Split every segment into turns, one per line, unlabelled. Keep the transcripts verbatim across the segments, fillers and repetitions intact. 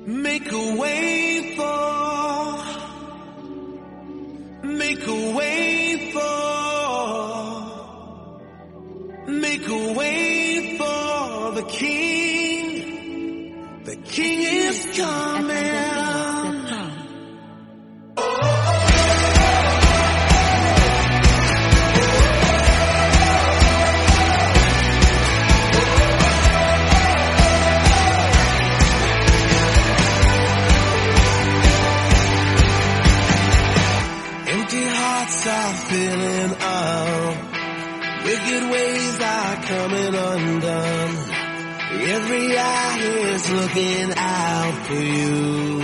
Make a way for, make a way for, make a way for the King. The King is coming. Are filling up, wicked ways are coming undone. Every eye is looking out for you.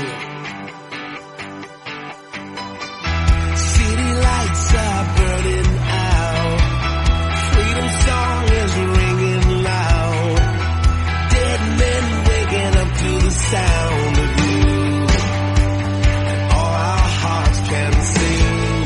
City lights are burning out. Freedom song is ringing loud. Dead men waking up to the sound of you. And all our hearts can sing.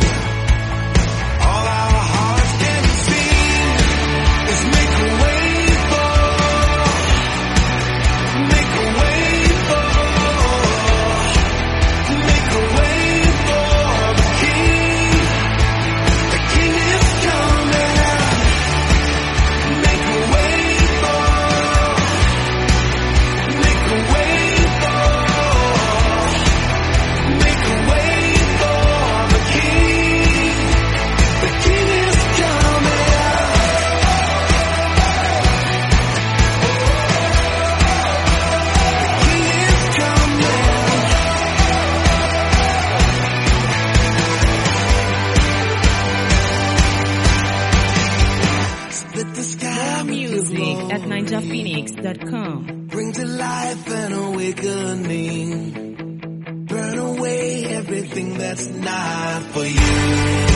At ninja phoenix dot com.
Bring to life an awakening. Burn away everything that's not for you.